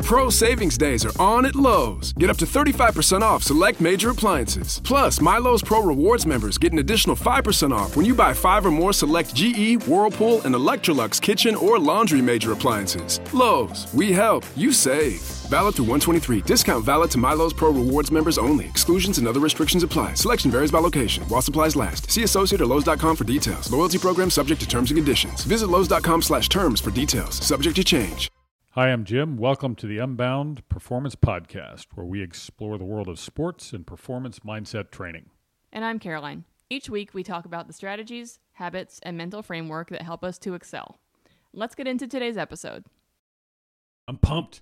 Pro Savings Days are on at Lowe's. Get up to 35% off select major appliances. Plus, My Lowe's Pro Rewards members get an additional 5% off when you buy 5 or more select GE, Whirlpool, and Electrolux kitchen or laundry major appliances. Lowe's, we help, you save. Valid through 123. Discount valid to My Lowe's Pro Rewards members only. Exclusions and other restrictions apply. Selection varies by location while supplies last. See associate or Lowe's.com for details. Loyalty program subject to terms and conditions. Visit Lowe's.com/terms for details. Subject to change. Hi, I'm Jim. Welcome to the Unbound Performance Podcast, where we explore the world of sports and performance mindset training. And I'm Caroline. Each week, we talk about the strategies, habits, and mental framework that help us to excel. Let's get into today's episode. I'm pumped.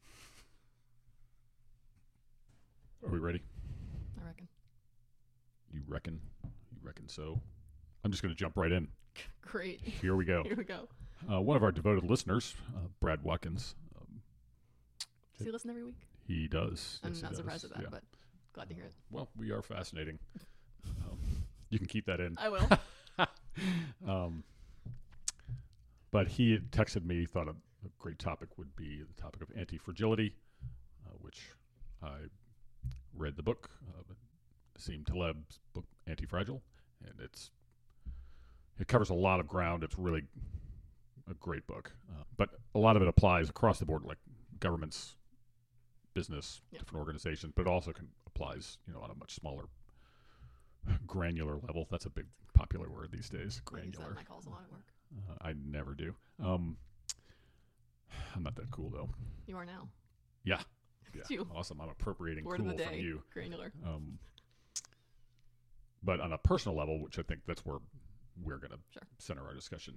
Are we ready? I reckon. You reckon? You reckon so? I'm just going to jump right in. Great. Here we go. Here we go. One of our devoted listeners, Brad Watkins. Does he listen every week? He does. I'm Yes, not he surprised does. at that, Yeah. but glad to hear it. Well, we are fascinating. You can keep that in. I will. But he had texted me, thought a great topic would be the topic of anti-fragility, which I read the book, Nassim Taleb's book, Anti-Fragile, and it covers a lot of ground. It's really a great book, but a lot of it applies across the board, like governments, business, different organizations, but it also applies, on a much smaller, granular level. That's a big popular word these days. Granular. I use that in my calls a lot at work. I never do. I'm not that cool though. You are now. Yeah. You. Awesome. I'm appropriating Word cool of the day. from you. Granular. But on a personal level, which I think that's where we're going to center our discussion,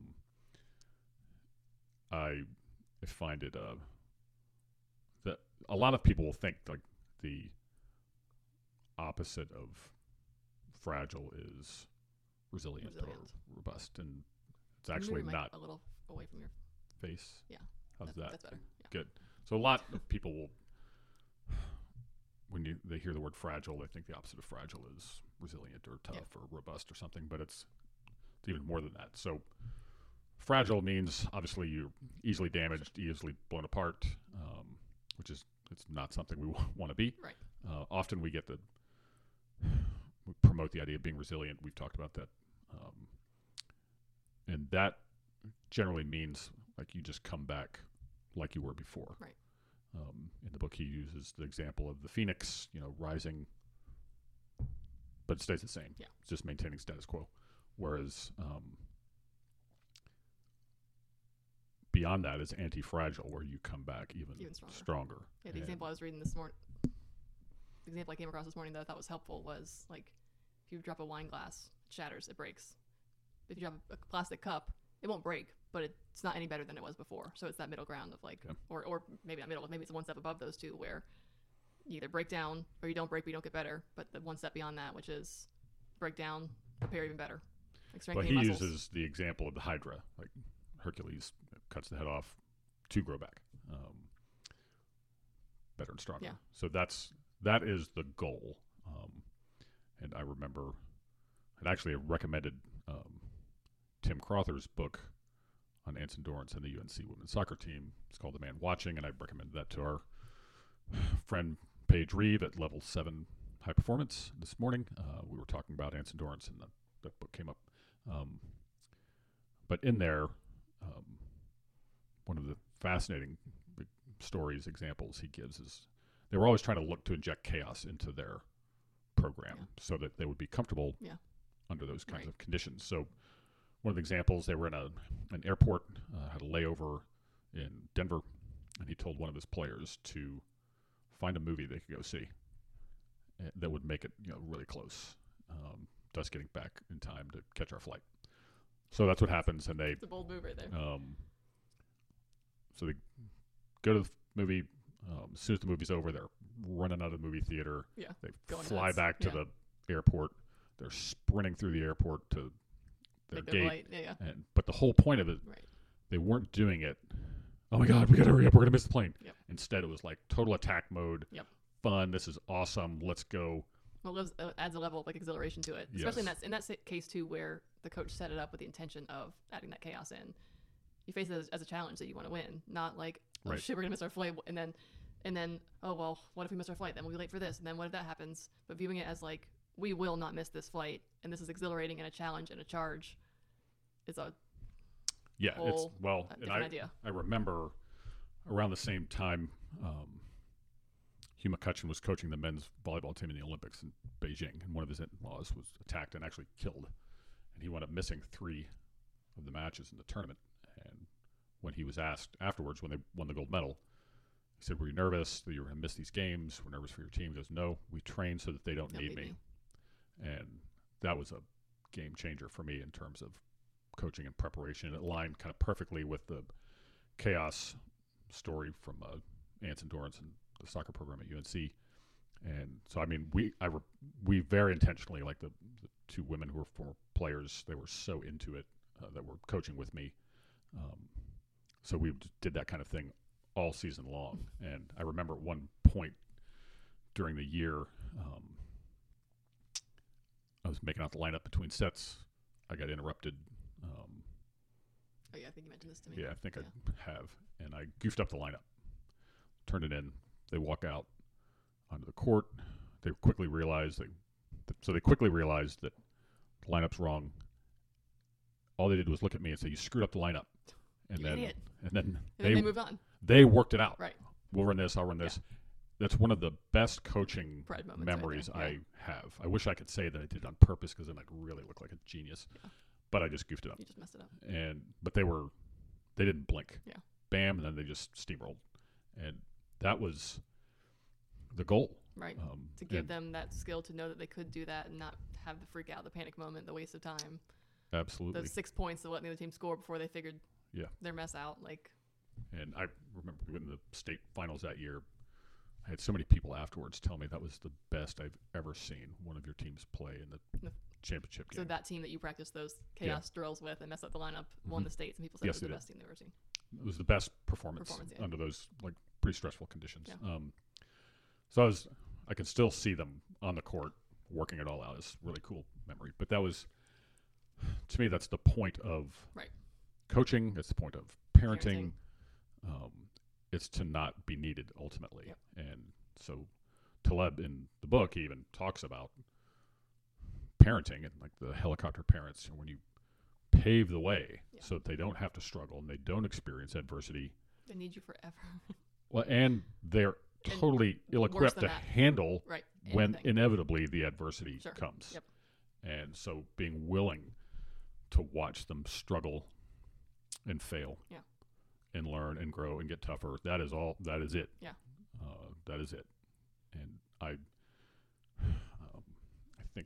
I find it that a lot of people will think like the opposite of fragile is resilient. Or robust, and it's actually not. A little away from your face. Yeah. How's that? That's better. Yeah. Good. So a lot of people will, when they hear the word fragile, they think the opposite of fragile is resilient or tough or robust or something, but it's even more than that. So fragile means obviously you're easily damaged, easily blown apart, which is it's not something we want to be. Right. Often we promote the idea of being resilient. We've talked about that, and that generally means like you just come back like you were before. Right. In the book, he uses the example of the phoenix, rising, but it stays the same. Yeah. It's just maintaining status quo. Whereas beyond that is anti-fragile, where you come back even stronger. Yeah, the example I was reading this morning, the example I came across this morning that I thought was helpful was like if you drop a wine glass, it shatters, it breaks. If you drop a plastic cup, it won't break, but it's not any better than it was before. So it's that middle ground of like, or maybe not middle, maybe it's one step above those two where you either break down or you don't break, but you don't get better. But the one step beyond that, which is break down, repair even better. Like but he uses the example of the Hydra, like Hercules cuts the head off to grow back, better and stronger. Yeah. So that is the goal. And I remember I'd actually recommended Tim Crother's book on Ants Endurance and the UNC women's soccer team. It's called The Man Watching, and I recommended that to our friend Paige Reeve at Level 7 High Performance this morning. We were talking about Ants Endurance, and that book came up. But in there, one of the fascinating stories, examples he gives is they were always trying to look to inject chaos into their program so that they would be comfortable under those kinds of conditions. So one of the examples, they were in an airport, had a layover in Denver, and he told one of his players to find a movie they could go see that would make it really close to us getting back in time to catch our flight. So that's what happens, and it's a bold move right there. So they go to the movie. As soon as the movie's over, they're running out of the movie theater. Yeah, they fly back to the airport. They're sprinting through the airport to their gate. But the whole point of it, they weren't doing it, oh my God, we got to hurry up, we're going to miss the plane. Yep. Instead, it was like total attack mode, fun, this is awesome, let's go. Well, it adds a level of like exhilaration to it, especially in that case too, where the coach set it up with the intention of adding that chaos in. You face it as a challenge that you want to win, not like oh Right. shit, we're gonna miss our flight, and then oh well, what if we miss our flight? Then we'll be late for this, and then what if that happens? But viewing it as like we will not miss this flight, and this is exhilarating and a challenge and a charge, is a Yeah, it's whole well, and different idea. I remember around the same time, Hugh McCutcheon was coaching the men's volleyball team in the Olympics in Beijing, and one of his in-laws was attacked and actually killed, and he wound up missing 3 of the matches in the tournament. And when he was asked afterwards, when they won the gold medal, he said, "Were you nervous that you were going to miss these games? We're nervous for your team." He goes, "No, we train so that they don't need me." And that was a game changer for me in terms of coaching and preparation. It aligned kind of perfectly with the chaos story from Anson Dorrance and the soccer program at UNC. And so, I mean, we very intentionally, like the 2 women who were former players, they were so into it that were coaching with me. So we did that kind of thing all season long. And I remember at one point during the year, I was making out the lineup between sets. I got interrupted. Oh yeah, I think you mentioned this to me. Yeah, I think I have. And I goofed up the lineup, turned it in. They walk out onto the court. They quickly realized that the lineup's wrong. All they did was look at me and say, "You screwed up the lineup." And You then idiot. and then And they moved on. they worked it out. Right. We'll run this, I'll run this. That's one of the best coaching Pride moments memories right there. I have. I wish I could say that I did it on purpose, because then I'd really look like a genius. Yeah. But I just goofed it up. You just messed it up. But they didn't blink. Yeah. Bam, and then they just steamrolled. And that was the goal. Right. To give them that skill to know that they could do that and not have the freak out, the panic moment, the waste of time. Absolutely. Those 6 points that letting the other team score before they figured Yeah. their mess out. Like, And I remember in the state finals that year, I had so many people afterwards tell me that was the best I've ever seen one of your teams play in the No. championship game. so that team that you practiced those chaos drills with and messed up the lineup won the states, and people said Yes, it was the they best team they've ever seen. It was the best performance Yeah. under those like pretty stressful conditions. Yeah. So I can still see them on the court working it all out. It's a really cool memory. But that was, to me, that's the point of Right. coaching. It's the point of parenting. It's to not be needed ultimately. Yep. And so Taleb in the book, he even talks about parenting and like the helicopter parents, when you pave the way so that they don't have to struggle and they don't experience adversity. They need you forever. Well, and they're totally ill-equipped than to that. handle Right. when Anything. inevitably the adversity Sure. comes. Yep. And so being willing to watch them struggle and fail and learn and grow and get tougher, that is it. Yeah. That is it. And I think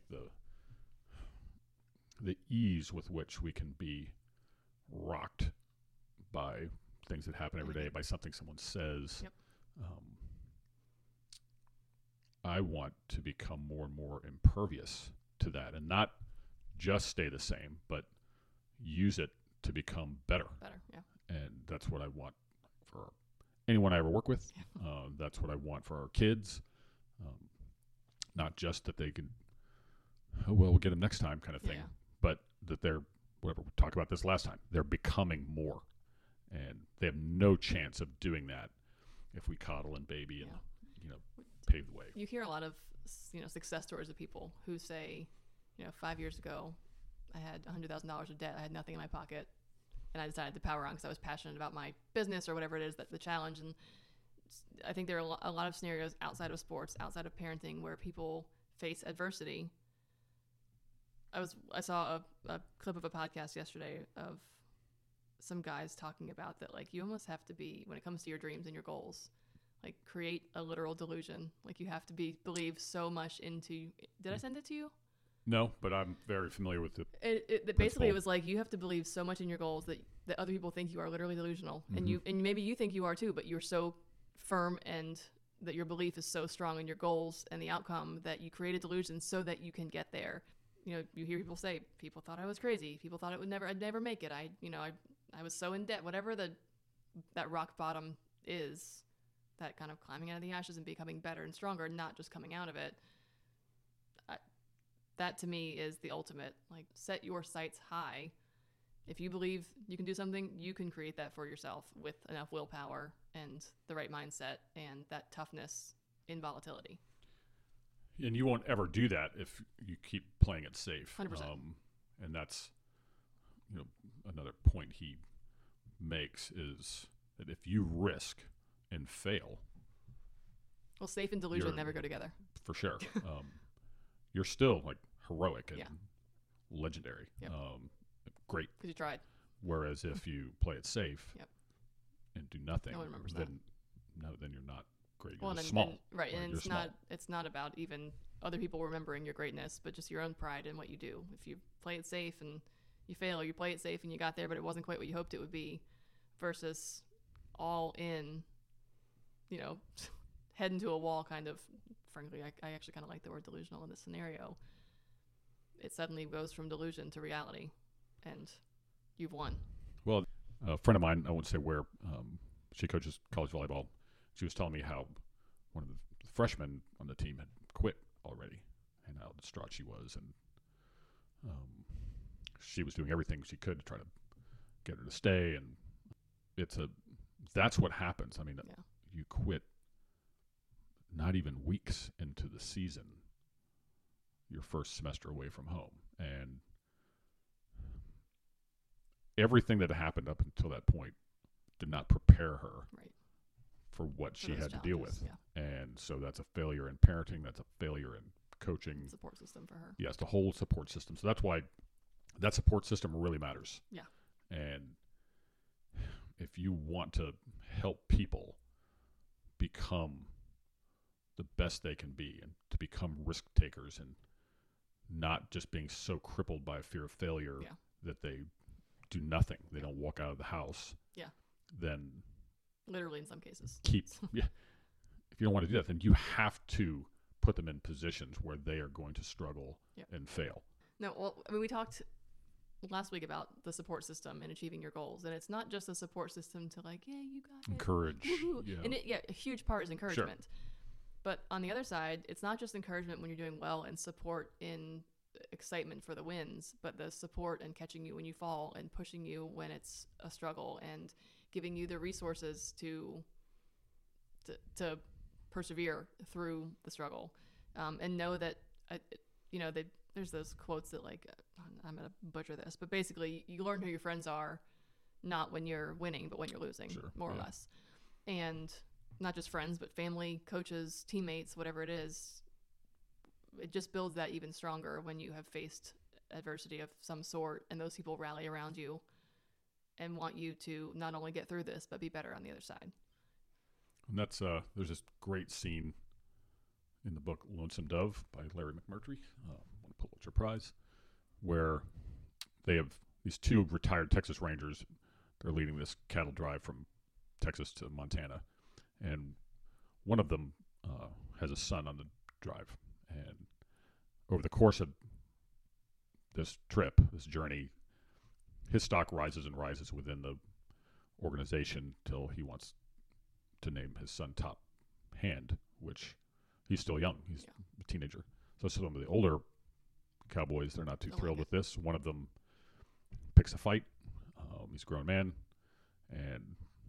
the ease with which we can be rocked by things that happen every day, by something someone says. Yep. I want to become more and more impervious to that, and not just stay the same, but use it to become better. Better, yeah. And that's what I want for anyone I ever work with. That's what I want for our kids. Not just that they can, we'll get them next time kind of thing, but that they're, whatever, we talked about this last time, they're becoming more. And they have no chance of doing that if we coddle and baby and, pave the way. You hear a lot of, success stories of people who say, 5 years ago, I had $100,000 of debt. I had nothing in my pocket. And I decided to power on because I was passionate about my business or whatever it is, that's the challenge. And I think there are a lot of scenarios outside of sports, outside of parenting, where people face adversity. I saw a clip of a podcast yesterday of some guys talking about that, like, you almost have to be, when it comes to your dreams and your goals, like, create a literal delusion. Like, you have to believe so much into. Did I send it to you? No, but I'm very familiar with it. Basically, it was like, you have to believe so much in your goals that other people think you are literally delusional, and maybe you think you are too, but you're so firm and that your belief is so strong in your goals and the outcome that you create a delusion so that you can get there. You hear people say, people thought I was crazy. People thought I'd never make it. I was so in debt. Whatever that rock bottom is, that kind of climbing out of the ashes and becoming better and stronger, not just coming out of it. That to me is the ultimate. Like, set your sights high. If you believe you can do something, you can create that for yourself with enough willpower and the right mindset and that toughness in volatility. And you won't ever do that if you keep playing it safe. 100%. And that's, another point he makes is that if you risk and fail, well, safe and delusion never go together. For sure. You're still like heroic and legendary. Yep. Great. Because you tried. Whereas if you play it safe and do nothing, no one remembers that. Then you're not great. Well, you're small. Right, and you're small. it's not about even other people remembering your greatness, but just your own pride in what you do. If you play it safe and you fail, or you play it safe and you got there, but it wasn't quite what you hoped it would be, versus all in, head into a wall kind of. Frankly, I actually kind of like the word delusional in this scenario. It suddenly goes from delusion to reality, and you've won. Well, a friend of mine, I won't say where, she coaches college volleyball. She was telling me how one of the freshmen on the team had quit already, and how distraught she was, and she was doing everything she could to try to get her to stay. And that's what happens. I mean, you quit not even weeks into the season, your first semester away from home, and everything that happened up until that point did not prepare her for what she had to deal with. Yeah. And so that's a failure in parenting. That's a failure in coaching. Support system for her. Yes, the whole support system. So that's why that support system really matters. Yeah. And if you want to help people become the best they can be and to become risk takers and not just being so crippled by fear of failure that they do nothing, they don't walk out of the house, then literally in some cases if you don't want to do that, then you have to put them in positions where they are going to struggle and fail. No, well, I mean, we talked last week about the support system and achieving your goals, and it's not just a support system to like, you got it, encourage. And a huge part is encouragement. Sure. But on the other side, it's not just encouragement when you're doing well and support in excitement for the wins, but the support and catching you when you fall and pushing you when it's a struggle and giving you the resources to persevere through the struggle, and know that there's those quotes that like, I'm gonna butcher this, but basically you learn who your friends are, not when you're winning, but when you're losing, more or less. And not just friends, but family, coaches, teammates, whatever it is. It just builds that even stronger when you have faced adversity of some sort and those people rally around you and want you to not only get through this, but be better on the other side. And that's there's this great scene in the book Lonesome Dove by Larry McMurtry, won a Pulitzer Prize, where they have these two retired Texas Rangers. They're leading this cattle drive from Texas to Montana. And one of them has a son on the drive. And over the course of this trip, this journey, his stock rises and rises within the organization till he wants to name his son top hand, which he's still young. He's a teenager. So some of the older Cowboys, they're not too thrilled with this. One of them picks a fight. He's a grown man. And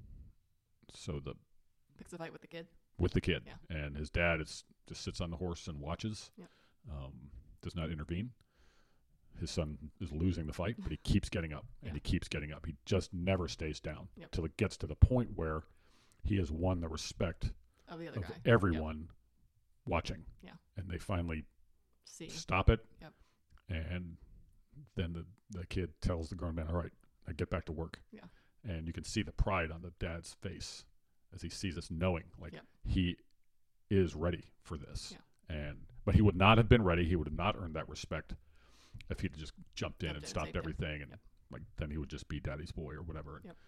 so picks a fight with the kid. With the kid. Yeah. And his dad just sits on the horse and watches, does not intervene. His son is losing the fight, but he keeps getting up, and he keeps getting up. He just never stays down till it gets to the point where he has won the respect of the other guy. Everyone watching. Yeah. And they finally stop it. Yep. And then the kid tells the grown man, all right, I get back to work. Yeah. And you can see the pride on the dad's face as he sees this, knowing he is ready for this. Yeah. But he would not have been ready. He would have not earned that respect if he'd just jumped in and stopped everything, and then he would just be daddy's boy or whatever. Yep.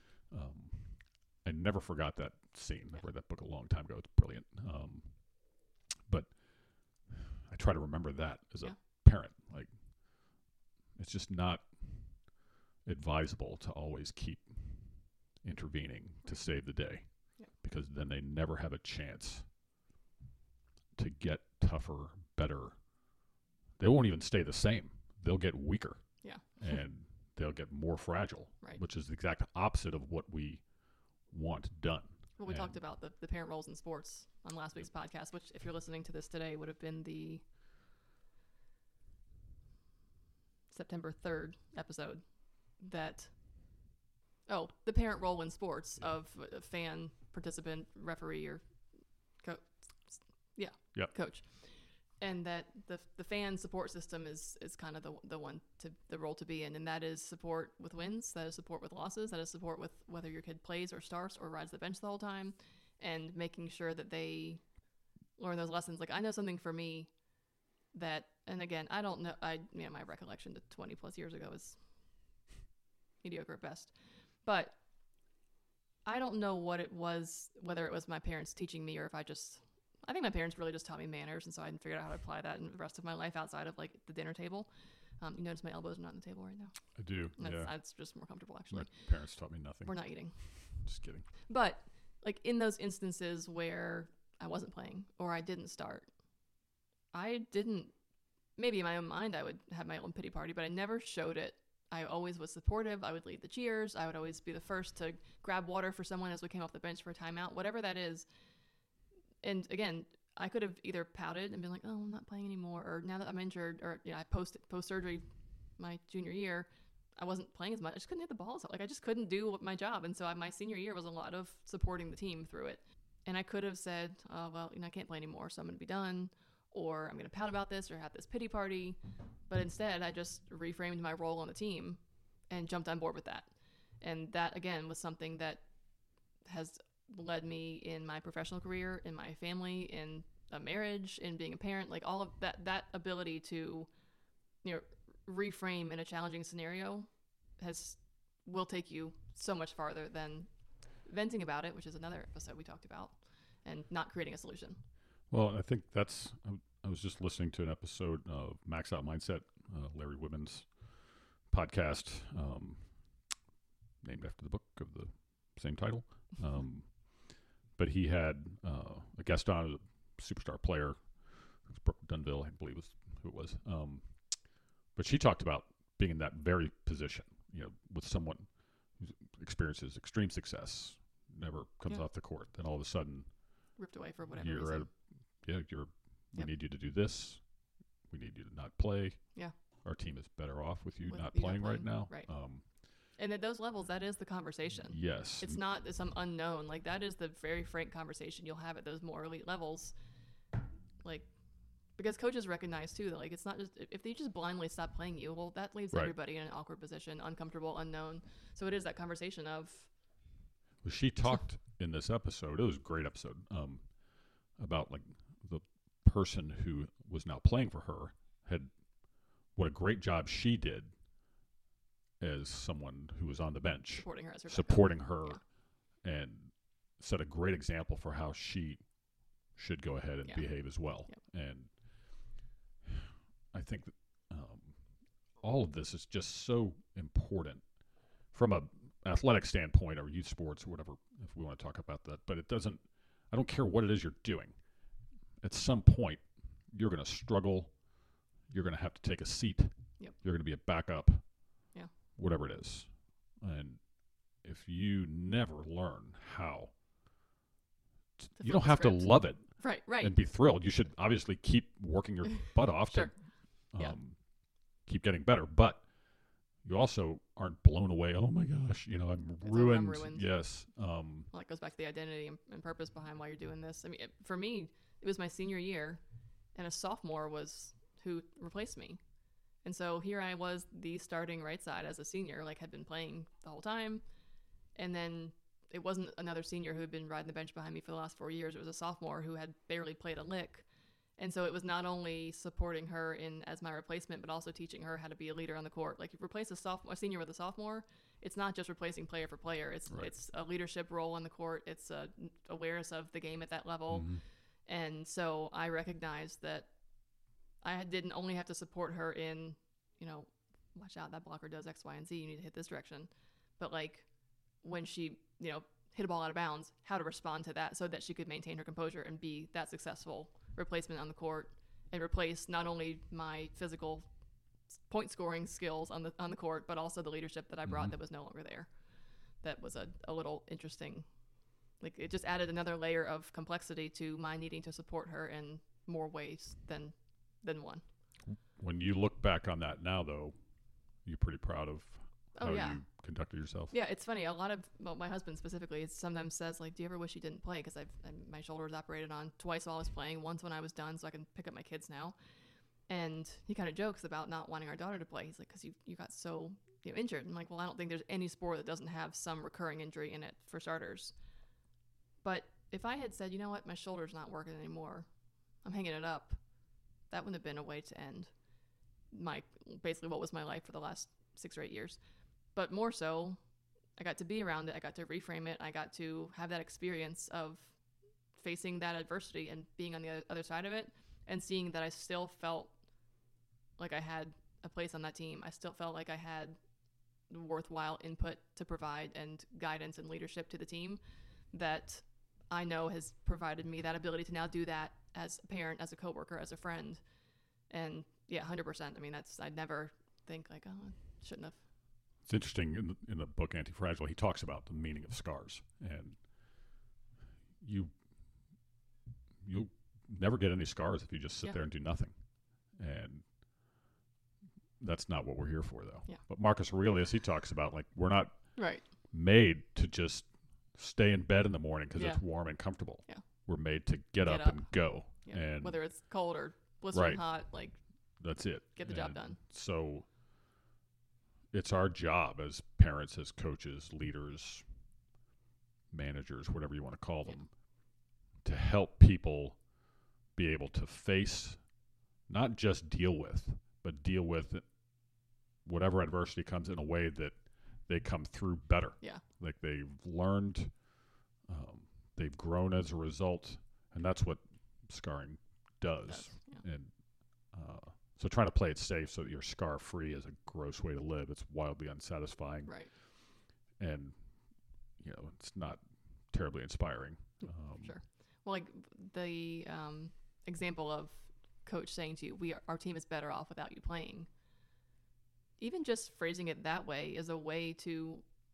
I never forgot that scene. I read that book a long time ago. It's brilliant. But I try to remember that as a parent. Like, it's just not advisable to always keep intervening to save the day, because then they never have a chance to get tougher, better. They won't even stay the same. They'll get weaker. Yeah. And they'll get more fragile, Right. which is the exact opposite of what we want done. Well, we And- talked about the parent roles in sports on last week's podcast, which, if you're listening to this today, would have been the September 3rd episode. The parent role in sports of a fan, participant, referee, or coach. And that the fan support system is kind of the role to be in, and that is support with wins, that is support with losses, that is support with whether your kid plays or starts or rides the bench the whole time, and making sure that they learn those lessons. Like, I know something for me that, and again, I don't know, my recollection to 20 plus years ago is mediocre at best, but I don't know what it was, whether it was my parents teaching me or if I think my parents really just taught me manners, and so I hadn't figured out how to apply that in the rest of my life outside of like the dinner table. You notice my elbows are not on the table right now. I do. That's just more comfortable, actually. My parents taught me nothing. We're not eating. Just kidding. But like in those instances where I wasn't playing or I didn't start, maybe in my own mind I would have my own pity party, but I never showed it. I always was supportive. I would lead the cheers. I would always be the first to grab water for someone as we came off the bench for a timeout, whatever that is. And again, I could have either pouted and been like, "Oh, I'm not playing anymore," or now that I'm injured, or I post surgery, my junior year, I wasn't playing as much. I just couldn't hit the balls. Like, I just couldn't do my job, and so my senior year was a lot of supporting the team through it. And I could have said, "Oh, well, I can't play anymore, so I'm going to be done," or "I'm going to pout about this," or have this pity party. But instead, I just reframed my role on the team and jumped on board with that. And that again was something that has led me in my professional career, in my family, in a marriage, in being a parent, like all of that ability to, reframe in a challenging scenario will take you so much farther than venting about it, which is another episode we talked about, and not creating a solution. Well, I think I was just listening to an episode of Max Out Mindset, Larry Whitman's podcast, named after the book of the same title. But he had a guest on, a superstar player, Brooke Dunville, I believe was who it was. But she talked about being in that very position, with someone who experiences extreme success, never comes off the court, then all of a sudden ripped away for whatever you're reason. We need you to do this. We need you to not play. Yeah. Our team is better off with you With not you playing right now. Right. And at those levels, that is the conversation. Yes. It's not some unknown. Like, that is the very frank conversation you'll have at those more elite levels. Like, because coaches recognize, too, that, like, it's not just, if they just blindly stop playing you, well, that leaves Right. everybody in an awkward position, uncomfortable, unknown. So it is that conversation of, Well, she talked in this episode, it was a great episode, about, like, the person who was now playing for her what a great job she did as someone who was on the bench, supporting her as her backup. supporting her, and set a great example for how she should go ahead and behave as well. Yep. And I think that, all of this is just so important from a athletic standpoint, or youth sports, or whatever, if we want to talk about that. But I don't care what it is you're doing. At some point, you're going to struggle. You're going to have to take a seat. Yep. You're going to be a backup. Yeah. Whatever it is. And if you never learn how, you don't have to love it Right. and be thrilled. You should obviously keep working your butt off Sure. to keep getting better. But you also aren't blown away. Oh my gosh, I'm ruined. ruined. Yes. Well, it goes back to the identity and purpose behind why you're doing this. I mean, for me, it was my senior year, and a sophomore was who replaced me. And so here I was, the starting right side as a senior, like had been playing the whole time. And then it wasn't another senior who had been riding the bench behind me for the last 4 years. It was a sophomore who had barely played a lick. And so it was not only supporting her as my replacement, but also teaching her how to be a leader on the court. Like, you replace a senior with a sophomore, it's not just replacing player for player. It's a leadership role on the court. It's a awareness of the game at that level. Mm-hmm. And so I recognized that I didn't only have to support her in, watch out, that blocker does X, Y, and Z. You need to hit this direction. But, like, when she, hit a ball out of bounds, how to respond to that so that she could maintain her composure and be that successful replacement on the court and replace not only my physical point scoring skills on the court, but also the leadership that I brought Mm-hmm. that was no longer there. That was a little interesting. Like, it just added another layer of complexity to my needing to support her in more ways than one. When you look back on that now, though, you're pretty proud of Oh, how yeah. you conducted yourself. Yeah, it's funny. A lot of, well, my husband specifically sometimes says, like, do you ever wish you didn't play? Because my shoulder was operated on twice while I was playing, once when I was done so I can pick up my kids now. And he kind of jokes about not wanting our daughter to play. He's like, because you got so injured. I'm like, well, I don't think there's any sport that doesn't have some recurring injury in it, for starters. But if I had said, you know what, my shoulder's not working anymore, I'm hanging it up, that wouldn't have been a way to end basically what was my life for the last 6 or 8 years. But more so, I got to be around it. I got to reframe it. I got to have that experience of facing that adversity and being on the other side of it and seeing that I still felt like I had a place on that team. I still felt like I had worthwhile input to provide and guidance and leadership to the team that I know has provided me that ability to now do that as a parent, as a coworker, as a friend. And yeah, 100%. I mean, I'd never think like, oh, I shouldn't have. It's interesting in the book Anti-Fragile, he talks about the meaning of scars, and you'll never get any scars if you just sit there and do nothing. And that's not what we're here for, though. Yeah. But Marcus Aurelius, he talks about, like, we're not Right. made to just stay in bed in the morning because Yeah. it's warm and comfortable. Yeah. We're made to get up and go. Yeah. And whether it's cold or blistering Right. hot, like, that's it. get the job And done. So it's our job as parents, as coaches, leaders, managers, whatever you want to call them, to help people be able to face, not just deal with, but deal with whatever adversity comes in a way that they come through better. Yeah. Like they've learned, they've grown as a result, and that's what scarring does. Yeah. And so trying to play it safe so that you're scar-free is a gross way to live. It's wildly unsatisfying. Right. And, it's not terribly inspiring. Sure. Well, like the example of coach saying to you, our team is better off without you playing. Even just phrasing it that way is a way to.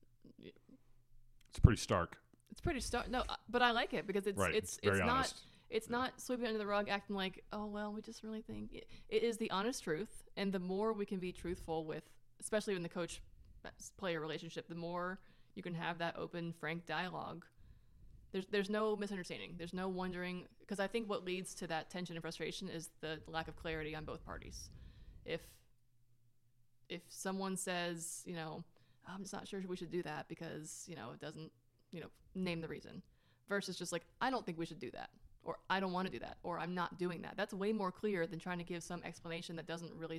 It's pretty stark. It's pretty stark. No, but I like it because it's Right. it's very not. honest. It's not sweeping it under the rug, acting like, oh, well, we just really think. It is the honest truth. And the more we can be truthful with, especially in the coach-player relationship, the more you can have that open, frank dialogue. There's no misunderstanding. There's no wondering. Because I think what leads to that tension and frustration is the lack of clarity on both parties. If someone says, I'm just not sure we should do that because, it doesn't, name the reason. Versus just like, I don't think we should do that. Or I don't want to do that, or I'm not doing that. That's way more clear than trying to give some explanation that doesn't really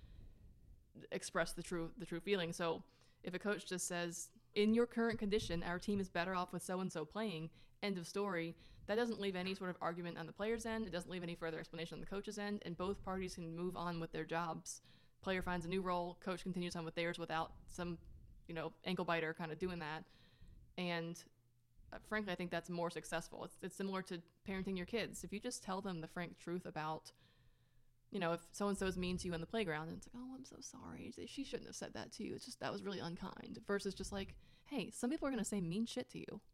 express the true feeling. So if a coach just says, in your current condition, our team is better off with so-and-so playing, end of story, that doesn't leave any sort of argument on the player's end. It doesn't leave any further explanation on the coach's end, and both parties can move on with their jobs. Player finds a new role, coach continues on with theirs without some, ankle biter kind of doing that. And frankly, I think that's more successful. It's similar to parenting your kids. If you just tell them the frank truth about, if so-and-so is mean to you on the playground, and it's like, oh, I'm so sorry. She shouldn't have said that to you. It's just, that was really unkind. Versus just like, hey, some people are going to say mean shit to you.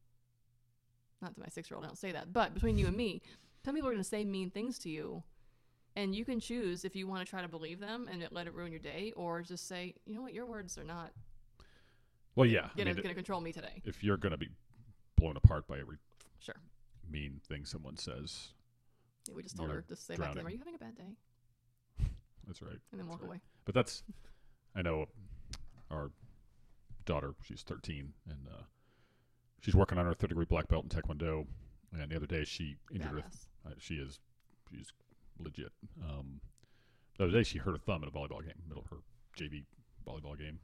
Not to my 6-year-old, I don't say that. But between you and me, some people are going to say mean things to you. And you can choose if you want to try to believe them and let it ruin your day, or just say, you know what, your words are not Well, yeah. going to control me today. If you're going to be blown apart by every Sure. mean thing someone says, We just told You're her, just say back to them, drowning. are you having a bad day? that's right. And then walk right. away. But I know our daughter, she's 13, and she's working on her third-degree black belt in Taekwondo. And the other day she injured her. Badass. She's legit. The other day she hurt her thumb in a volleyball game, middle of her JV volleyball game.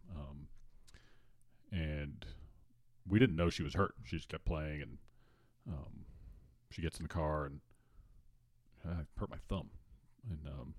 And we didn't know she was hurt. She just kept playing, and she gets in the car, and I hurt my thumb. And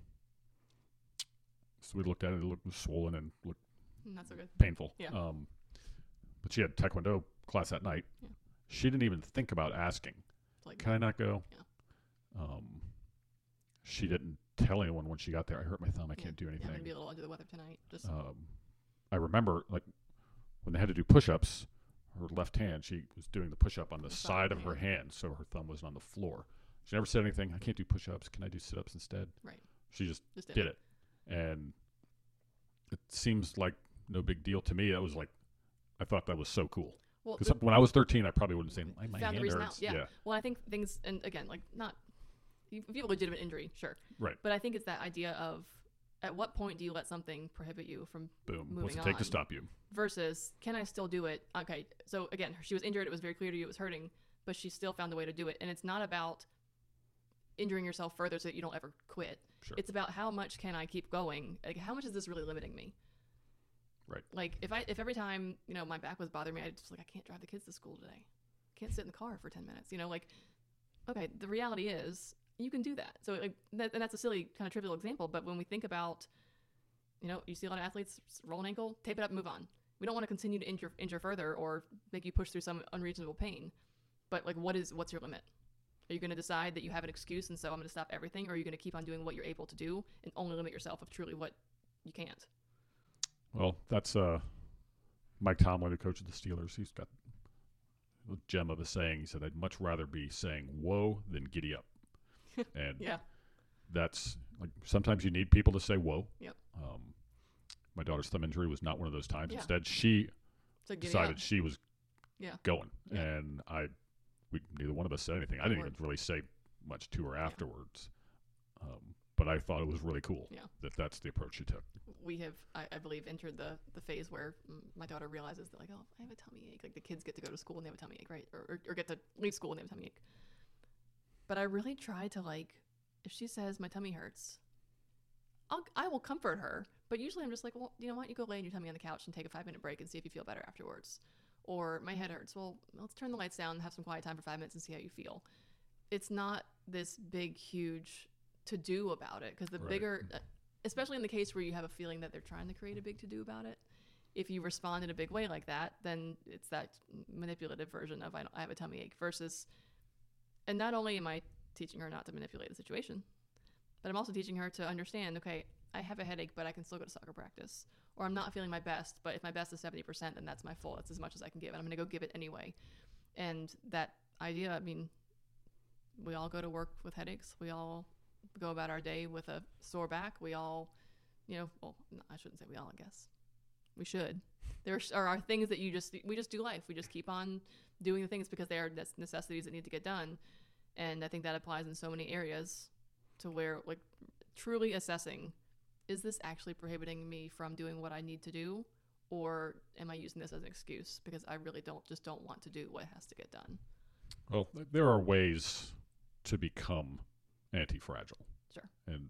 so we looked at it. It looked swollen and looked Not so good. painful. Yeah. But she had Taekwondo class that night. Yeah. She didn't even think about asking, Like, can I not go? Yeah. She didn't tell anyone when she got there, I hurt my thumb. I Yeah. can't do Yeah, I'm anything. gonna be a little under the weather tonight. Just I remember like when they had to do push-ups, her left hand, she was doing the push-up on the side of her hand, so her thumb was on the floor. She never said anything. I can't do push-ups. Can I do sit-ups instead? right. She just Just did it. And it seems like no big deal to me. That was like, I thought that was so cool. Well, Because when I was 13, I probably wouldn't say, my found the hand reason hurts. out. Yeah. Well, I think things, and again, like not if you have a legitimate injury, sure. Right. But I think it's that idea of at what point do you let something prohibit you from Boom. moving What's it take on to stop you? versus can I still do it? Okay. So again, she was injured. It was very clear to you it was hurting, but she still found a way to do it. And it's not about injuring yourself further so that you don't ever quit. Sure. It's about how much can I keep going? Like how much is this really limiting me? Right. Like if every time, you know, my back was bothering me, I just like I can't drive the kids to school today. Can't sit in the car for 10 minutes. You know, like okay, the reality is you can do that. So like and that's a silly kind of trivial example, but when we think about, you know, you see a lot of athletes roll an ankle, tape it up, and move on. We don't want to continue to injure further or make you push through some unreasonable pain. But like what's your limit? Are you going to decide that you have an excuse and so I'm going to stop everything, or are you going to keep on doing what you're able to do and only limit yourself of truly what you can't? Well, that's Mike Tomlin, the coach of the Steelers. He's got a gem of a saying. He said, I'd much rather be saying whoa than giddy up. And Yeah. that's like sometimes you need people to say whoa. Yep. My daughter's thumb injury was not one of those times. Yeah. Instead, she So giddy decided up. she was Yeah. going. Yeah. And neither one of us said anything. I didn't even really say much to her afterwards. But I thought it was really cool Yeah. that's the approach she took. We have, I believe, entered the phase where my daughter realizes that, like, oh, I have a tummy ache. Like, the kids get to go to school and they have a tummy ache, right? Or get to leave school and they have a tummy ache. But I really try to, like, if she says my tummy hurts, I will comfort her. But usually I'm just like, well, you know, why don't you go lay in your tummy on the couch and take a 5-minute break and see if you feel better afterwards? Or my head hurts. Well, let's turn the lights down and have some quiet time for 5 minutes and see how you feel. It's not this big, huge to-do about it. Because the Right. bigger, especially in the case where you have a feeling that they're trying to create a big to-do about it, if you respond in a big way like that, then it's that manipulative version of I have a tummy ache versus, and not only am I teaching her not to manipulate the situation, but I'm also teaching her to understand, okay, I have a headache, but I can still go to soccer practice. Or I'm not feeling my best, but if my best is 70%, then that's my full. That's as much as I can give, and I'm going to go give it anyway. And that idea, I mean, we all go to work with headaches. We all go about our day with a sore back. We all, you know, well, no, I shouldn't say we all, I guess. We should. There are things that we just do life. We just keep on doing the things because they are necessities that need to get done. And I think that applies in so many areas to where, like, truly assessing, is this actually prohibiting me from doing what I need to do? Or am I using this as an excuse because I really don't want to do what has to get done? Well, there are ways to become anti-fragile. Sure. And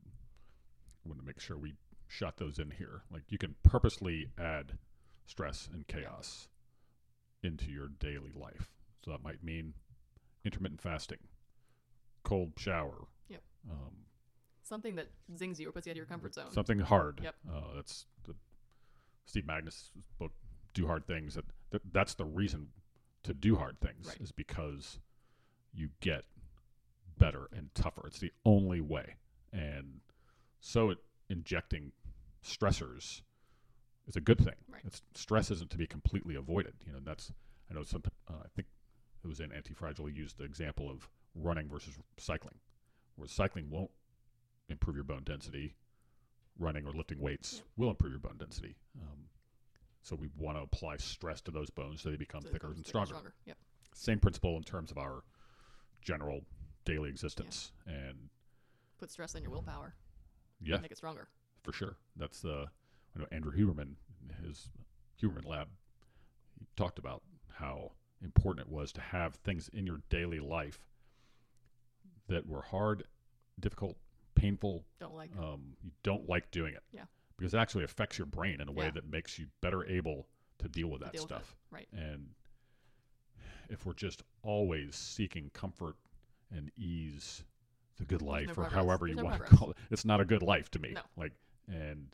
I want to make sure we shot those in here. Like you can purposely add stress and chaos into your daily life. So that might mean intermittent fasting, cold shower. Yep. Something that zings you or puts you out of your comfort zone. Something hard. Yep. That's the Steve Magnus' book, Do Hard Things. That's the reason to do hard things, Right. is because you get better and tougher. It's the only way. And so injecting stressors is a good thing. Right. Stress isn't to be completely avoided. You know, I know I think it was in Anti-Fragile, he used the example of running versus cycling, where cycling won't improve your bone density. Running or lifting weights will improve your bone density. So we want to apply stress to those bones so they become thicker and stronger. Yep. Same principle in terms of our general daily existence. And Put stress on your willpower. yeah, Make it stronger. for sure. That's I know Andrew Huberman, his Huberman Lab, he talked about how important it was to have things in your daily life that were hard, difficult, painful. Don't like. You don't like doing it. Yeah. Because it actually affects your brain in a way Yeah. that makes you better able to deal with that deal with it. stuff. Right. And if we're just always seeking comfort and ease, the good life, no or progress. however There's you no want to progress. call it, it's not a good life to me. No. And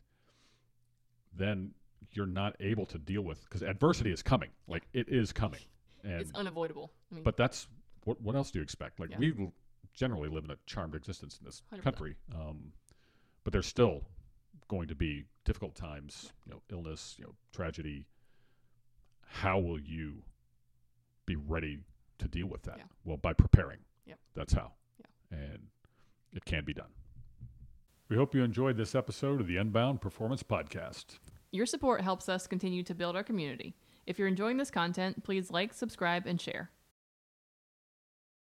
then you're not able to deal with, because adversity is coming. Like it is coming. And It's unavoidable. I mean, but that's what else do you expect? Like Yeah. we generally live in a charmed existence in this 100%. country. but there's still going to be difficult times, illness, tragedy. How will you be ready to deal with that? Yeah. Well, by preparing. Yep. That's how. Yeah. And it can be done. We hope you enjoyed this episode of the Unbound Performance Podcast. Your support helps us continue to build our community. If you're enjoying this content, please like, subscribe, and share.